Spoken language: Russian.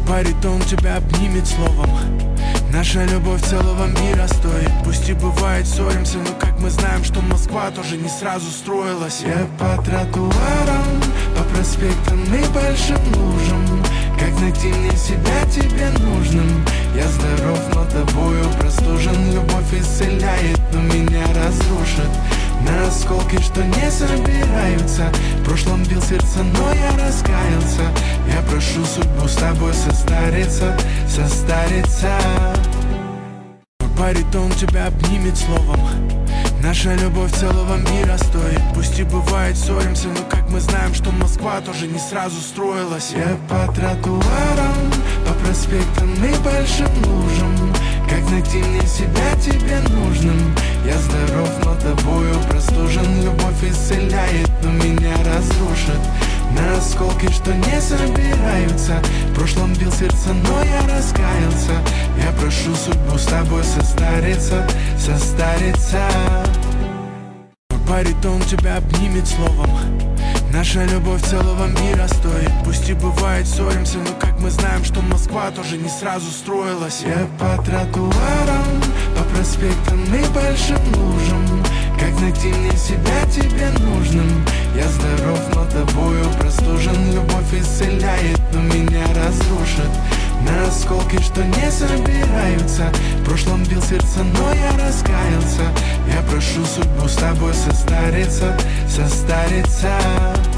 Баритон тебя обнимет словом. Наша любовь целого мира стоит. Пусть и бывает ссоримся, но как мы знаем, что Москва тоже не сразу строилась. Я по тротуарам, по проспектам и большим лужам. Как найти мне себя тебе нужным? Я здоров, но тобою простужен. Любовь исцеляет, но меня разрушит. На осколки, что не собираются. В прошлом бил сердце, но я раскаялся. Я прошу судьбу с тобой состариться, состариться. Баритон тебя обнимет словом. Наша любовь целого мира стоит. Пусть и бывает ссоримся, но как мы знаем, что Москва тоже не сразу строилась. Я по тротуарам, по проспектам и большим лужам. Как найти мне себя тебе нужным? Я здоров, но тобою простужен. Любовь исцеляет, но меня разрушит. На осколки, что не собираются. В прошлом бил сердце, но я раскаялся. Я прошу судьбу с тобой состариться, состариться. Баритон тебя обнимет словом. Наша любовь целого мира стоит. Пусть и бывает ссоримся, но как мы знаем, что Москва тоже не сразу строилась. Я по тротуарам, по проспектам и большим лужам. Как найти мне себя тебе нужным? Я здоров, но тобою простужен. Любовь исцеляет, но меня разрушит. На осколки, что не собираются. В прошлом бил сердце, но я раскаялся. Я прошу судьбу с тобой состариться, состариться.